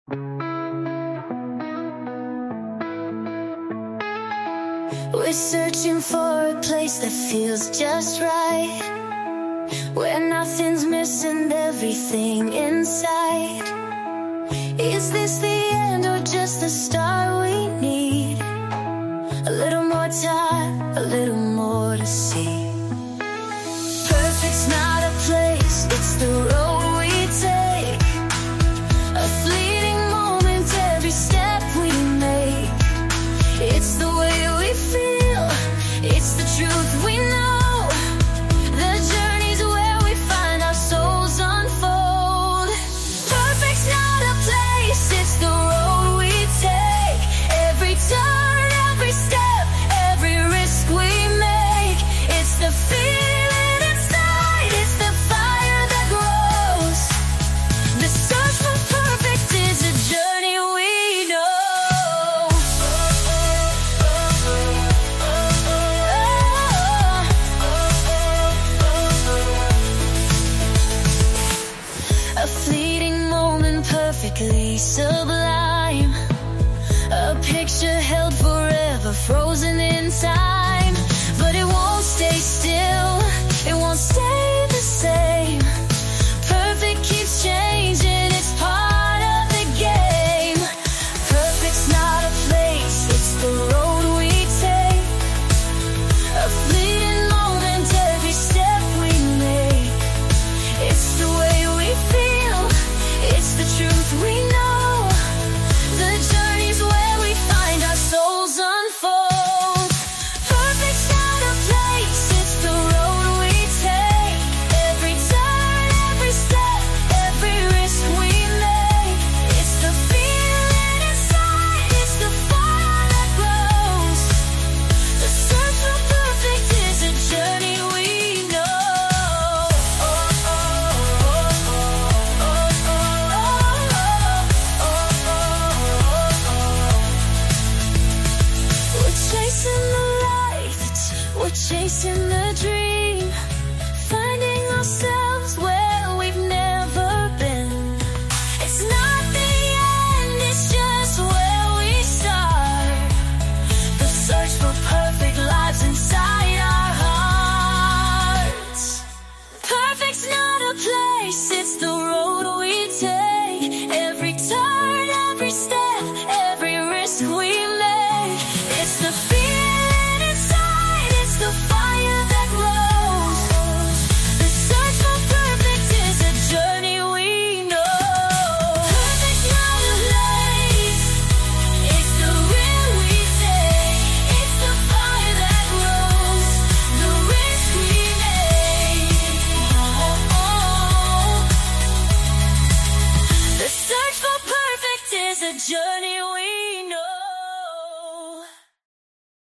We're searching for a place that feels just right, where nothing's missing, everything inside. Is this the end or just the start we need? A little more time, a little more to see. Perfect's not a place, it's the road we take. A fleeting moment, every step we make. It's the way we feel, it's the truth we know. The journey's where we find our souls unfold. Perfect's not a place, it's the road we take. Every turn, every step, every risk we make. It's the feeling inside, it's the fire that grows. The search for perfect is a journey we know. A fleeting moment, perfectly sublime. A picture held forever, frozen in time. But it won't stay still, it won't stay the same. Perfect keeps changing, it's part of the game. Perfect's not a place, it's the road we take. A fleeting moment, every step we make. It's the way we feel, it's the truth we know. The journey's where we find our souls unfold. Perfect's not a place, it's the road we take. Every turn, every step, every risk we make. It's the feeling inside, it's the fire that grows. The search for perfect is a journey we know. We're chasing the light, we're chasing the dream, finding ourselves where we've never been. It's not the end, it's just where we start. The search for perfect lives inside our hearts. Perfect's not a place, it's the road we take. Every turn, every step, every risk we make. It's the feeling inside, it's the fire that grows. The search for perfect is a journey we know. Perfect's not a place, it's the will we take. It's the fire that grows, the risk we make. The search for perfect is a journey we